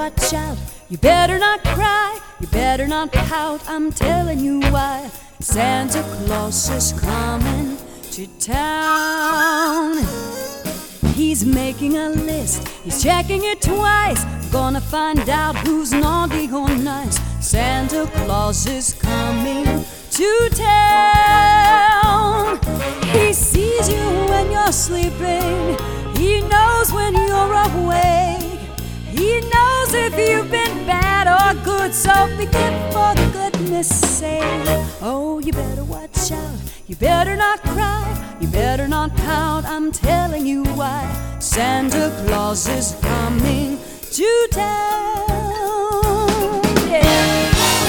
watch out, you better not cry, you better not pout, I'm telling you why. Santa Claus is coming to town. He's making a list, he's checking it twice, gonna find out who's naughty or nice. Santa Claus is coming to town. He sees you when you're sleeping, he knows when you're awake, he knows if you've been bad or good, so be good for goodness sake. Oh, you better watch out, you better not cry, you better not pout, I'm telling you why. Santa Claus is coming to town, yeah.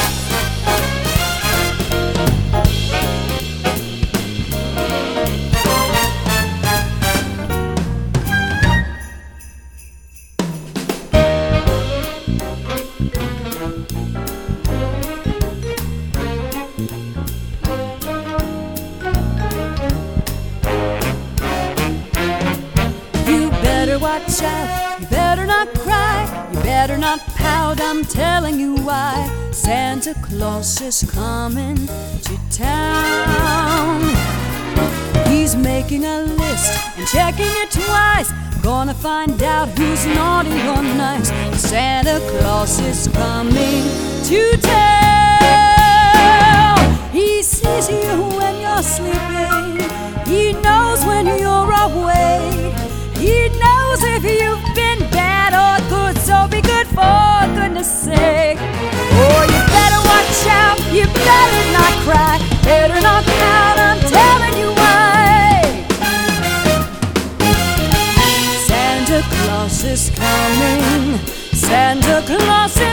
Watch out, you better not cry, you better not pout, I'm telling you why. Santa Claus is coming to town. He's making a list and checking it twice, gonna find out who's naughty or nice. Santa Claus is coming to town. He sees you when you're sleeping, he knows when you're awake, he knows if you've been bad or good, so be good for goodness sake. Oh, you better watch out, you better not cry, better not pout, I'm telling you why. Santa Claus is coming, Santa Claus